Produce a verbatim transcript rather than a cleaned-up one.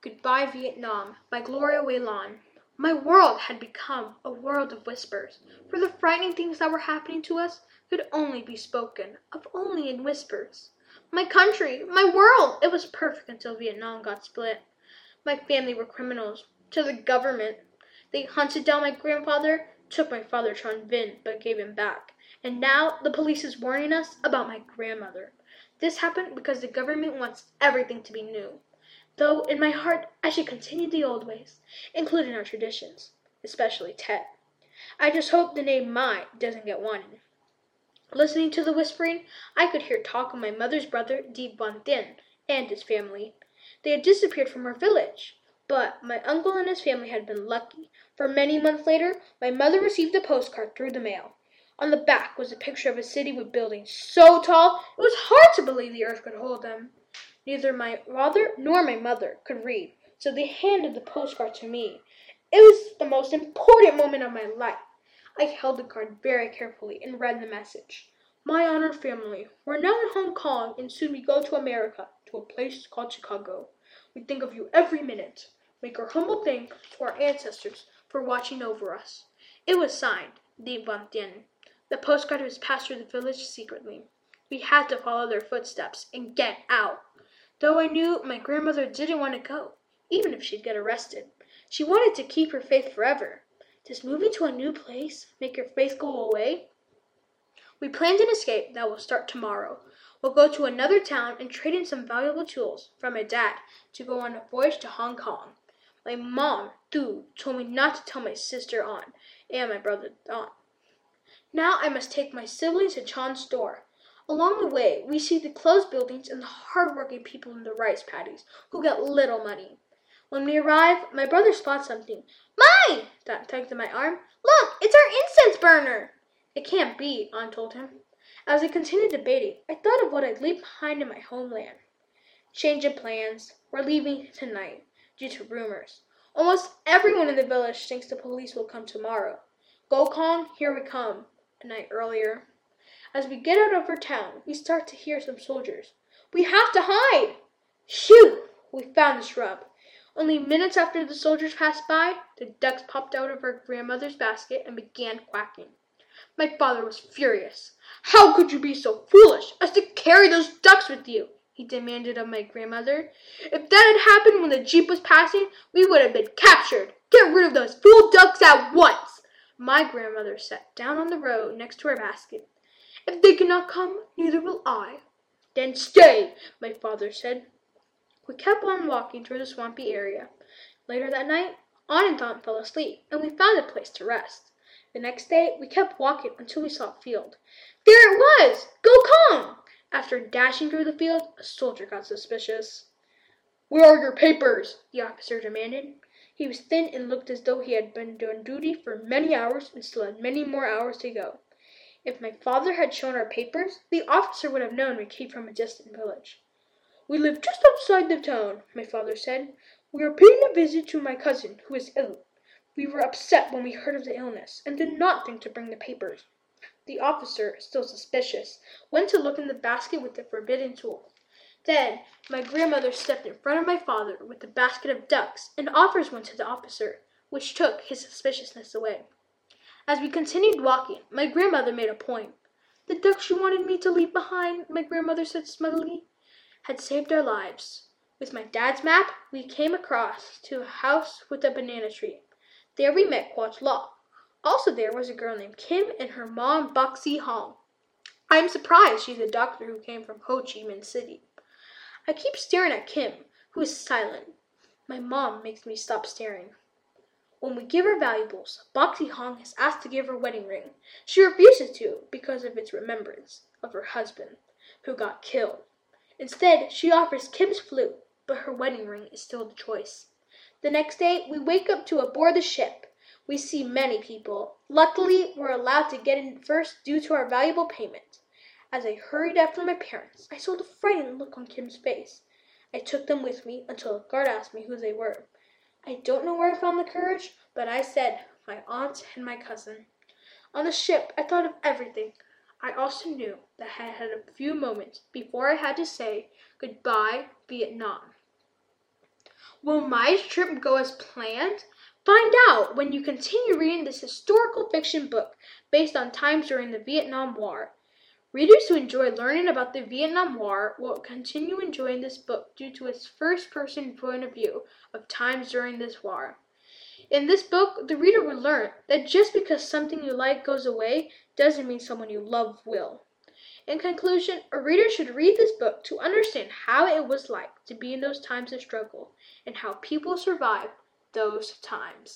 Goodbye, Vietnam by Gloria Whelan. My world had become a world of whispers, for the frightening things that were happening to us could only be spoken of only in whispers. My country, my world, it was perfect until Vietnam got split. My family were criminals to the government. They hunted down my grandfather, took my father Tran Vinh, but gave him back. And now the police is warning us about my grandmother. This happened because the government wants everything to be new. Though in my heart I should continue the old ways, including our traditions, especially Tet. I just hope the name Mai doesn't get wanted. Listening to the whispering, I could hear talk of my mother's brother, Di Van Tien, and his family. They had disappeared from our village. But my uncle and his family had been lucky, for many months later, my mother received a postcard through the mail. On the back was a picture of a city with buildings so tall, it was hard to believe the earth could hold them. Neither my father nor my mother could read, so they handed the postcard to me. It was the most important moment of my life. I held the card very carefully and read the message. My honored family, we're now in Hong Kong and soon we go to America, to a place called Chicago. We think of you every minute. Make our humble thanks to our ancestors for watching over us. It was signed, Di Van Tien. The postcard was passed through the village secretly. We had to follow their footsteps and get out. Though I knew my grandmother didn't want to go, even if she'd get arrested. She wanted to keep her faith forever. Does moving to a new place make your faith go away? We planned an escape that will start tomorrow. We'll go to another town and trade in some valuable tools from my dad to go on a voyage to Hong Kong. My mom, Tu, told me not to tell my sister An and my brother Don. Now I must take my siblings to Chan's store. Along the way, we see the closed buildings and the hard-working people in the rice paddies who get little money. When we arrive, my brother spots something. Mine! Dad tugs at my arm. Look, it's our incense burner! It can't be, Aunt told him. As we continued debating, I thought of what I'd leave behind in my homeland. Change of plans. We're leaving tonight, due to rumors. Almost everyone in the village thinks the police will come tomorrow. Go Kong, here we come. A night earlier. As we get out of our town, we start to hear some soldiers. We have to hide! Shoot! We found the shrub. Only minutes after the soldiers passed by, the ducks popped out of our grandmother's basket and began quacking. My father was furious. How could you be so foolish as to carry those ducks with you? He demanded of my grandmother. If that had happened when the jeep was passing, we would have been captured. Get rid of those fool ducks at once. My grandmother sat down on the road next to her basket. If they cannot come, neither will I. Then stay, my father said. We kept on walking through the swampy area. Later that night, An and Don fell asleep, and we found a place to rest. The next day, we kept walking until we saw a field. There it was! Go Kong! After dashing through the field, a soldier got suspicious. Where are your papers? The officer demanded. He was thin and looked as though he had been doing duty for many hours and still had many more hours to go. If my father had shown our papers, the officer would have known we came from a distant village. We live just outside the town, my father said. We are paying a visit to my cousin, who is ill. We were upset when we heard of the illness, and did not think to bring the papers. The officer, still suspicious, went to look in the basket with the forbidden tool. Then my grandmother stepped in front of my father with the basket of ducks, and offers one to the officer, which took his suspiciousness away. As we continued walking, my grandmother made a point. The ducks you wanted me to leave behind, my grandmother said smugly, had saved our lives. With my dad's map, we came across to a house with a banana tree. There we met Quach Law. Also there was a girl named Kim and her mom, Boxy Hong. I am surprised she's a doctor who came from Ho Chi Minh City. I keep staring at Kim, who is silent. My mom makes me stop staring. When we give her valuables, Boxy Hong is asked to give her wedding ring. She refuses to because of its remembrance of her husband, who got killed. Instead, she offers Kim's flute, but her wedding ring is still the choice. The next day, we wake up to aboard the ship. We see many people. Luckily, we're allowed to get in first due to our valuable payment. As I hurried after my parents, I saw the frightened look on Kim's face. I took them with me until a guard asked me who they were. I don't know where I found the courage, but I said, my aunt and my cousin. On the ship, I thought of everything. I also knew that I had a few moments before I had to say, goodbye, Vietnam. Will my trip go as planned? Find out when you continue reading this historical fiction book based on times during the Vietnam War. Readers who enjoy learning about the Vietnam War will continue enjoying this book due to its first-person point of view of times during this war. In this book, the reader will learn that just because something you like goes away doesn't mean someone you love will. In conclusion, a reader should read this book to understand how it was like to be in those times of struggle and how people survived those times.